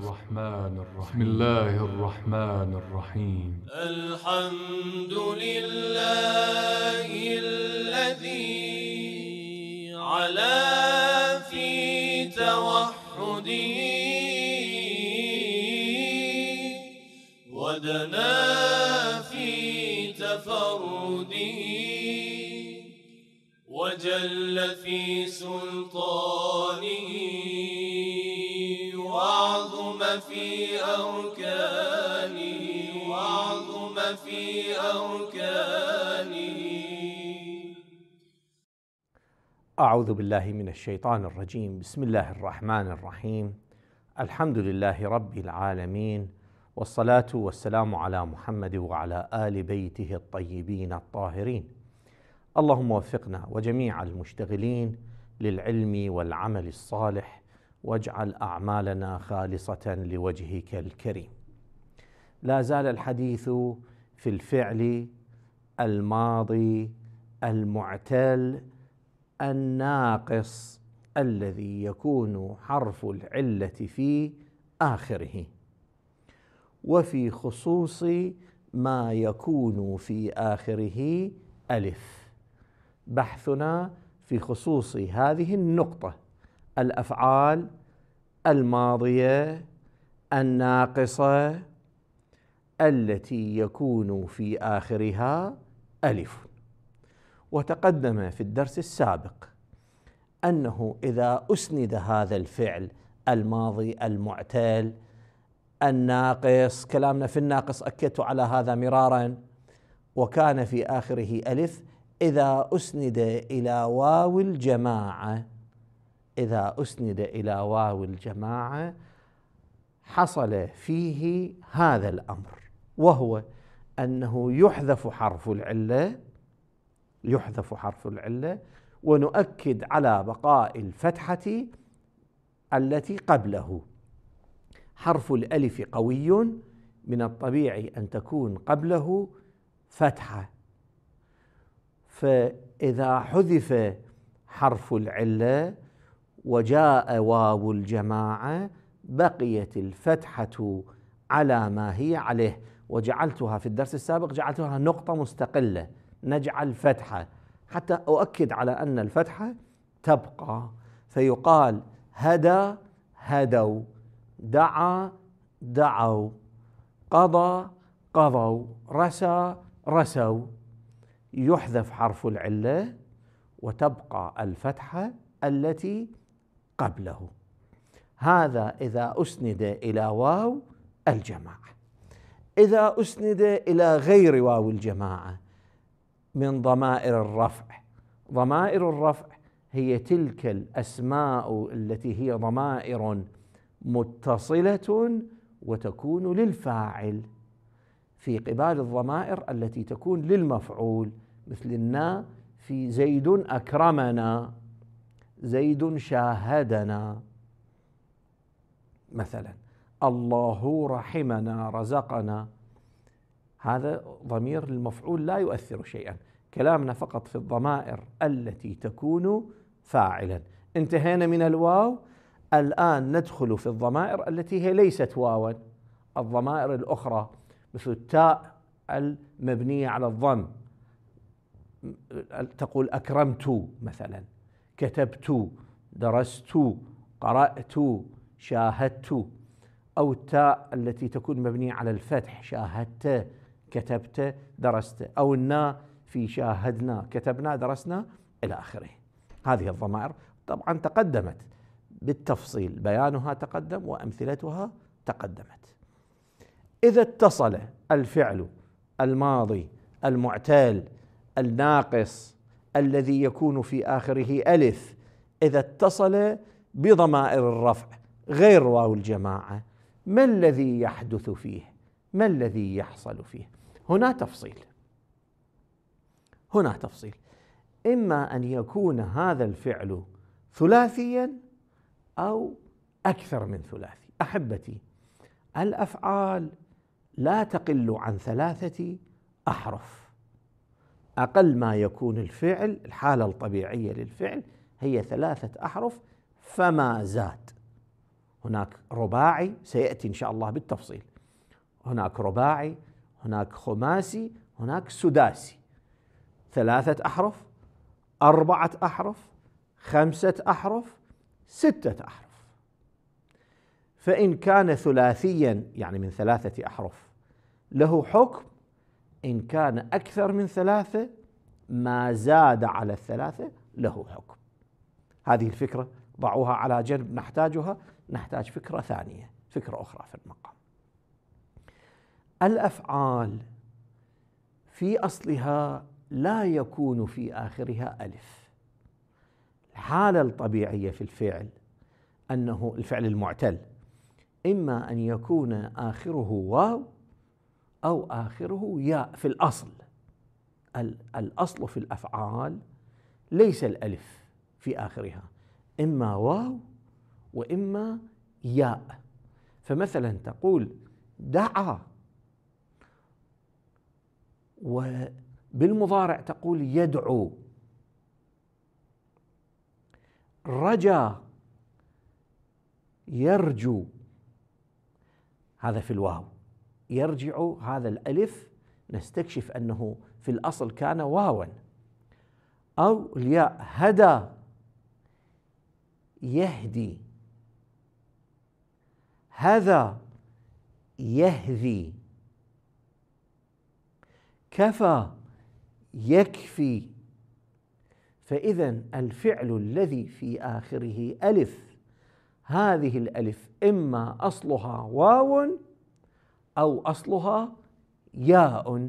الرحمن الرحيم. بسم الله الرحمن الرحيم. الحمد لله الذي علا في توحده ودنا في تفرده وجل في سلطانه وعظم في أركانه أعوذ بالله من الشيطان الرجيم. بسم الله الرحمن الرحيم. الحمد لله رب العالمين، والصلاة والسلام على محمد وعلى آل بيته الطيبين الطاهرين. اللهم وفقنا وجميع المشتغلين للعلم والعمل الصالح، واجعل أعمالنا خالصة لوجهك الكريم. لا زال الحديث في الفعل الماضي المعتل الناقص الذي يكون حرف العلة في آخره، وفي خصوص ما يكون في آخره ألف. بحثنا في خصوص هذه النقطة: الأفعال الماضية الناقصة التي يكون في آخرها ألف. وتقدم في الدرس السابق أنه إذا أسند هذا الفعل الماضي المعتل الناقص، كلامنا في الناقص أكدت على هذا مرارا، وكان في آخره ألف، إذا أسند إلى واو الجماعة، إذا أسند إلى واو الجماعة حصل فيه هذا الأمر، وهو أنه يحذف حرف العلة ونؤكد على بقاء الفتحة التي قبله. حرف الألف قوي، من الطبيعي أن تكون قبله فتحة، فإذا حذف حرف العلة وجاء واو الجماعة بقيت الفتحة على ما هي عليه. وجعلتها في الدرس السابق جعلتها نقطة مستقلة، نجعل فتحة حتى أؤكد على أن الفتحة تبقى، فيقال هدى هدوا، دعا دعوا، قضى قضوا، رسى رسوا. يحذف حرف العلة وتبقى الفتحة التي قبله. هذا إذا أسند إلى واو الجماعة. إذا أسند إلى غير واو الجماعة من ضمائر الرفع. ضمائر الرفع هي تلك الأسماء التي هي ضمائر متصلة وتكون للفاعل، في قبال الضمائر التي تكون للمفعول، مثل النا في زيد أكرمنا، زيد شاهدنا مثلا، الله رحمنا رزقنا. هذا ضمير المفعول لا يؤثر شيئا، كلامنا فقط في الضمائر التي تكون فاعلا. انتهينا من الواو، الآن ندخل في الضمائر التي هي ليست واوا، الضمائر الأخرى، مثل التاء المبنية على الضم، تقول أكرمت مثلا، كتبت، درست، قرأت، شاهدت. أو التاء التي تكون مبنية على الفتح، شاهدت، كتبت، درست. أو النا في شاهدنا، كتبنا، درسنا إلى آخره. هذه الضمائر طبعا تقدمت بالتفصيل، بيانها تقدم وأمثلتها تقدمت. إذا اتصل الفعل الماضي المعتل الناقص الذي يكون في آخره ألف، إذا اتصل بضمائر الرفع غير واو الجماعة، ما الذي يحدث فيه؟ ما الذي يحصل فيه؟ هنا تفصيل. إما أن يكون هذا الفعل ثلاثيا أو أكثر من ثلاثي. أحبتي، الأفعال لا تقل عن 3 أحرف. أقل ما يكون الفعل، الحالة الطبيعية للفعل هي 3 أحرف فما زاد. هناك رباعي سيأتي إن شاء الله بالتفصيل، هناك رباعي، هناك خماسي، هناك سداسي، 3 أحرف، 4 أحرف، 5 أحرف، 6 أحرف. فإن كان ثلاثيا يعني من 3 أحرف له حكم، إن كان أكثر من 3 ما زاد على 3 له حكم. هذه الفكرة ضعوها على جنب، نحتاجها، نحتاج فكرة ثانية، فكرة أخرى في المقام. الأفعال في أصلها لا يكون في آخرها ألف. الحالة الطبيعية في الفعل أنه الفعل المعتل إما أن يكون آخره واو أو آخره ياء في الأصل. الأصل في الأفعال ليس الألف في آخرها، إما واو وإما ياء. فمثلا تقول دعا، وبالمضارع تقول يدعو. رجا، يرجو، هذا في الواو. يرجع، هذا الألف نستكشف أنه في الأصل كان واوا. أو الياء، هدى، يهدي، هذا، يهذي، كفى، يكفي. فإذا الفعل الذي في آخره ألف، هذه الألف إما أصلها واو أو أصلها ياء.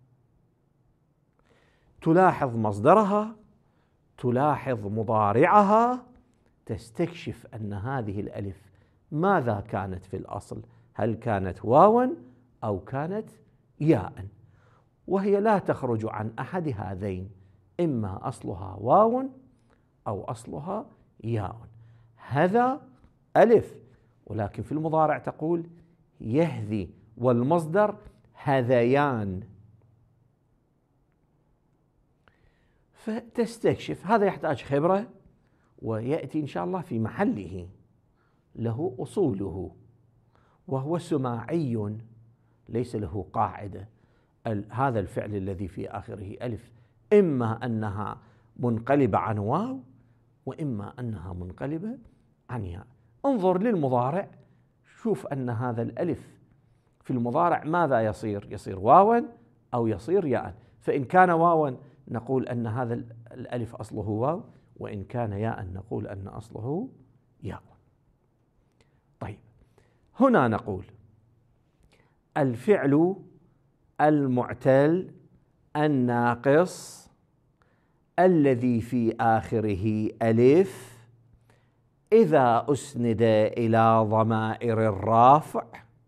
تلاحظ مصدرها، تلاحظ مضارعها، تستكشف أن هذه الألف ماذا كانت في الأصل، هل كانت واوا أو كانت ياء، وهي لا تخرج عن أحد هذين، إما أصلها واو أو أصلها ياء. هذا ألف، ولكن في المضارع تقول يهذي، والمصدر هذيان. فتستكشف، هذا يحتاج خبرة ويأتي إن شاء الله في محله، له أصوله، وهو سماعي ليس له قاعدة. هذا الفعل الذي في آخره ألف إما أنها منقلبة عن واو وإما أنها منقلبة عن ياء. انظر للمضارع، شوف أن هذا الألف في المضارع ماذا يصير؟ يصير واوا أو يصير ياء. فإن كان واوا نقول أن هذا الألف أصله واو، وإن كان ياء نقول أن أصله ياء. طيب، هنا نقول الفعل المعتل الناقص الذي في آخره ألف إذا أسند إلى ضمائر الرافع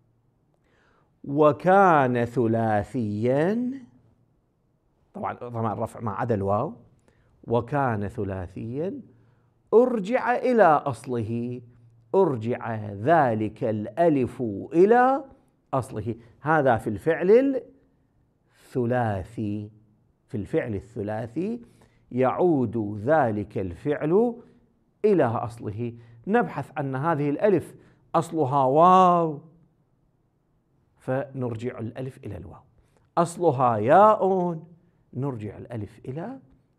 وكان ثلاثيا، طبعا ضمائر الرفع ما عدا الواو، وكان ثلاثيا أرجع إلى أصله، أرجع ذلك الألف إلى أصله. هذا في الفعل الثلاثي، في الفعل الثلاثي يعود ذلك الفعل إلى أصله. نبحث عن هذه الألف أصلها واو، فنرجع الألف إلى الواو. أصلها ياء، نرجع الألف إلى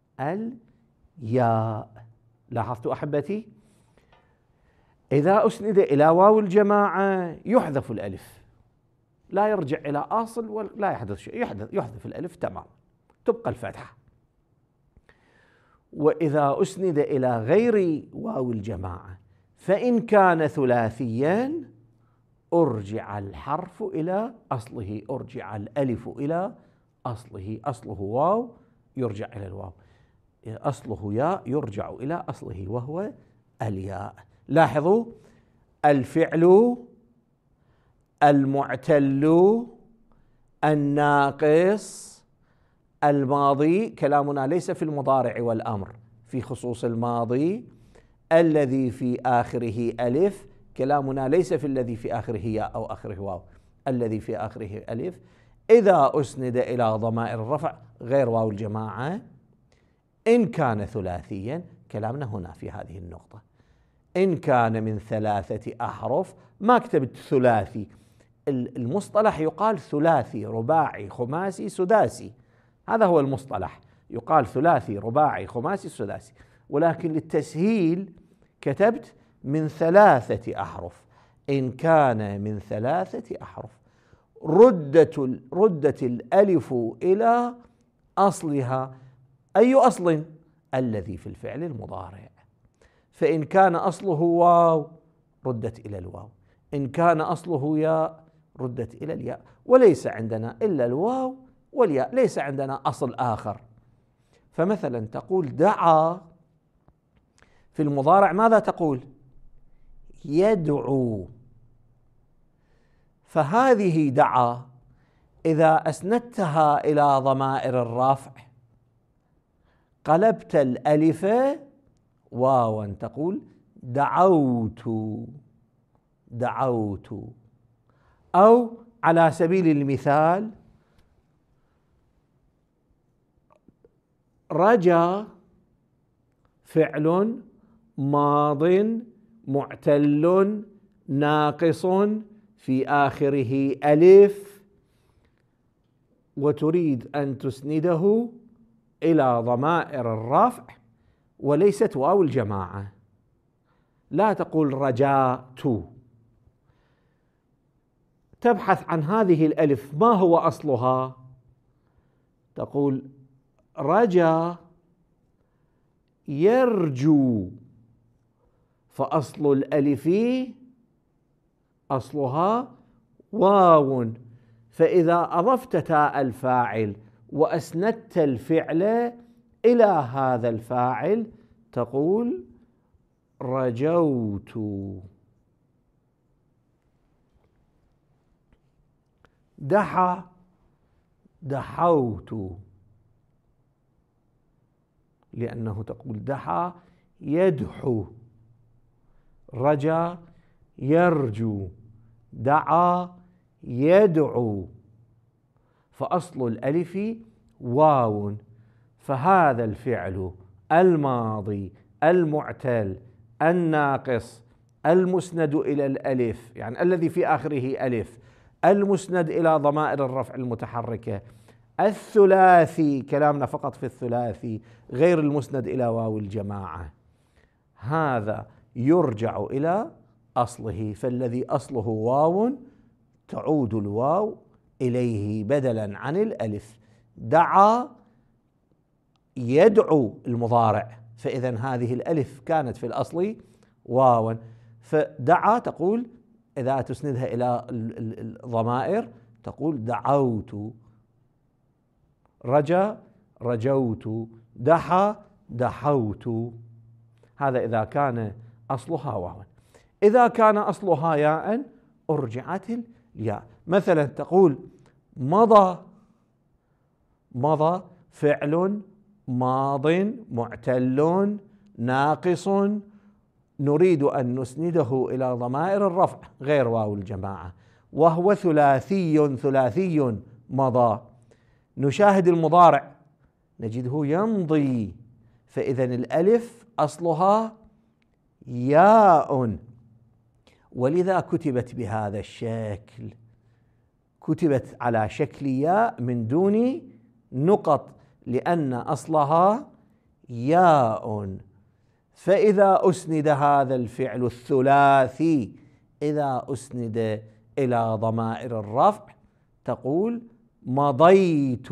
الياء. لاحظتوا أحبتي؟ إذا أسند إلى واو الجماعة يحذف الألف، لا يرجع إلى أصل ولا يحدث شيء، يحذف الألف تمام، تبقى الفتحة. وإذا أسند إلى غير واو الجماعة فإن كان ثلاثيا أرجع الحرف إلى أصله، أرجع الألف إلى أصله. أصله واو يرجع إلى الواو، أصله ياء يرجع إلى أصله وهو الياء. لاحظوا الفعل المعتل الناقص الماضي، كلامنا ليس في المضارع والأمر، في خصوص الماضي. الذي في آخره ألف، كلامنا ليس في الذي في آخره ياء أو آخره واو، الذي في آخره ألف إذا أسند إلى ضمائر الرفع غير واو الجماعة إن كان ثلاثيا. كلامنا هنا في هذه النقطة، إن كان من 3 أحرف، ما كتبت ثلاثي. المصطلح يقال ثلاثي، رباعي، خماسي، سداسي، هذا هو المصطلح، يقال ثلاثي، رباعي، خماسي، سداسي، ولكن للتسهيل كتبت من 3 أحرف. إن كان من 3 أحرف ردت الألف إلى أصلها. أي أصل؟ الذي في الفعل المضارع. فإن كان أصله واو ردت إلى الواو، إن كان أصله ياء ردت إلى الياء، وليس عندنا إلا الواو والياء، ليس عندنا أصل آخر. فمثلا تقول دعا في المضارع، ماذا تقول؟ يدعو. فهذه دعا إذا أسندتها إلى ضمائر الرفع قلبت الألف واوا، تقول دعوت، دعوت. أو على سبيل المثال رجا فعل ماض معتل ناقص في آخره ألف، وتريد أن تسنده إلى ضمائر الرفع وليست واو الجماعة. لا تقول رجعت، تبحث عن هذه الألف ما هو أصلها، تقول رجا يرجو، فأصل الألف أصلها واو، فإذا أضفت تاء الفاعل وأسندت الفعل إلى هذا الفاعل تقول رجوت. دحى دحوت، لأنه تقول دحى يدحو، رجا يرجو، دعا يدعو، فأصل الألف واو. فهذا الفعل الماضي المعتل الناقص المسند إلى الألف، يعني الذي في آخره ألف، المسند إلى ضمائر الرفع المتحركة، الثلاثي، كلامنا فقط في الثلاثي غير المسند إلى واو الجماعة، هذا يرجع إلى أصله. فالذي أصله واو تعود الواو إليه بدلا عن الألف. دعا يدعو المضارع، فإذا هذه الألف كانت في الأصل واوا، فدعا تقول إذا تسندها إلى الضمائر تقول دعوت، رجا رجوت، دحى دحوت. هذا إذا كان أصلها واوا. إذا كان أصلها ياء أرجعت الياء. مثلا تقول مضى، مضى فعل ماض معتل ناقص نريد أن نسنده إلى ضمائر الرفع غير واو الجماعة، وهو ثلاثي، ثلاثي مضى. نشاهد المضارع نجده يمضي، فإذا الألف أصلها ياء، ولذا كتبت بهذا الشكل، كتبت على شكل ياء من دون نقط، لأن أصلها ياء. فإذا أسند هذا الفعل الثلاثي، إذا أسند إلى ضمائر الرفع تقول مضيت،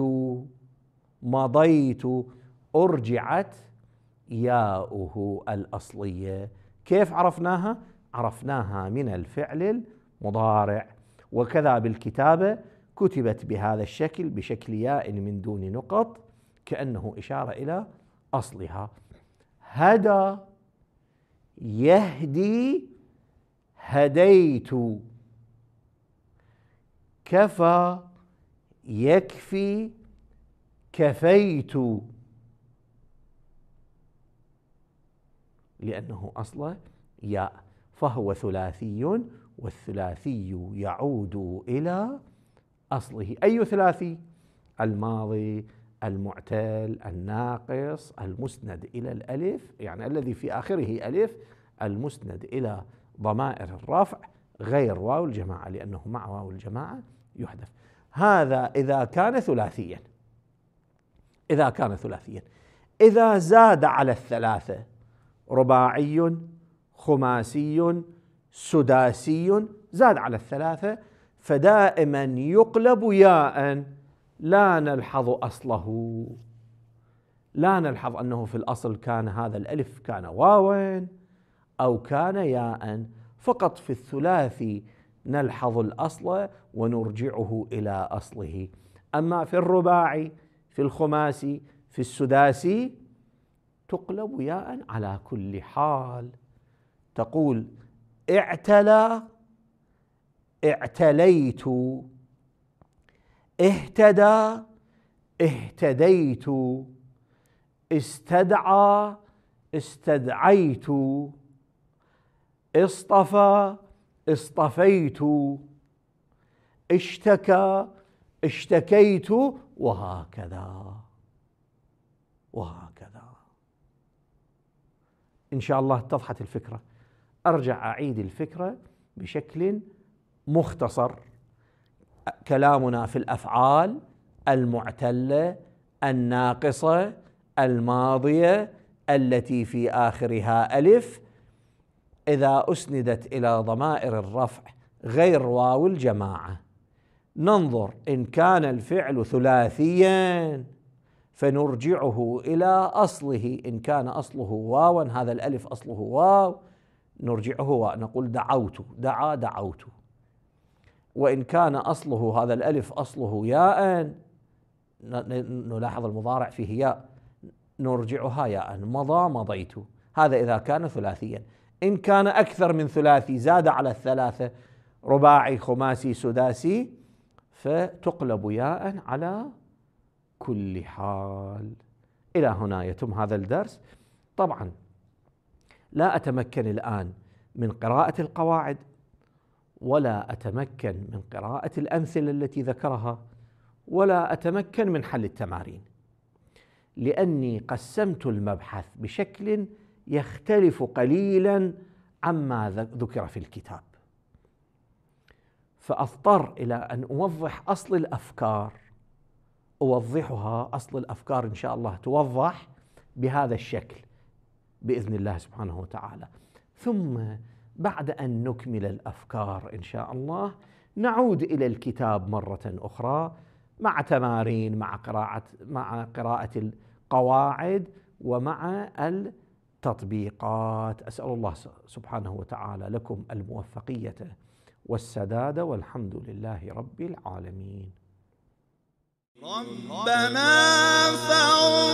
مضيت، أرجعت ياؤه الأصلية. كيف عرفناها؟ عرفناها من الفعل المضارع. وكذا بالكتابة كتبت بهذا الشكل، بشكل ياء من دون نقط، كأنه إشارة إلى أصلها. هدى يهدي هديت، كفى يكفي كفيت، لأنه أصله ياء، فهو ثلاثي، والثلاثي يعود إلى أصله. أي ثلاثي؟ الماضي المعتل الناقص المسند إلى الألف، يعني الذي في آخره ألف، المسند إلى ضمائر الرفع غير واو الجماعة، لأنه مع واو الجماعة يحذف. هذا إذا كان ثلاثيا. إذا زاد على الثلاثة رباعي خماسي سداسي، زاد على الثلاثة، فدائما يقلب ياء، لا نلحظ أصله، لا نلحظ أنه في الأصل كان هذا الألف كان واوا أو كان ياء، فقط في الثلاثي نلحظ الأصل ونرجعه إلى أصله. أما في الرباعي، في الخماسي، في السداسي تقلب ياء على كل حال. تقول اعتلى اعتليت، اهتدى اهتديت، استدعى استدعيت، اصطفى اصطفيت، اشتكى اشتكيت، وهكذا. إن شاء الله اتضحت الفكرة. أرجع أعيد الفكرة بشكل مختصر. كلامنا في الأفعال المعتلة الناقصة الماضية التي في آخرها ألف، إذا أسندت إلى ضمائر الرفع غير واو الجماعة، ننظر إن كان الفعل ثلاثيا فنرجعه إلى أصله. إن كان أصله واوا، هذا الألف أصله واو، نرجعه واو، نقول دعوت، دعا دعوت. وإن كان أصله هذا الألف أصله ياء، نلاحظ المضارع فيه ياء، نرجعها ياء، مضى مضيت. هذا إذا كان ثلاثيا. إن كان أكثر من ثلاثي، زاد على الثلاثة، رباعي خماسي سداسي، فتقلب ياء على كل حال. إلى هنا يتم هذا الدرس. طبعا لا أتمكن الآن من قراءة القواعد، ولا أتمكن من قراءة الأمثلة التي ذكرها، ولا أتمكن من حل التمارين، لأني قسمت المبحث بشكل يختلف قليلا عما ذكر في الكتاب، فأضطر إلى أن أوضح أصل الأفكار. أوضحها، أصل الأفكار إن شاء الله توضح بهذا الشكل بإذن الله سبحانه وتعالى. ثم بعد أن نكمل الأفكار إن شاء الله نعود إلى الكتاب مرة أخرى مع تمارين، مع قراءة القواعد ومع التطبيقات. أسأل الله سبحانه وتعالى لكم الموفقية والسداد، والحمد لله رب العالمين. ربنا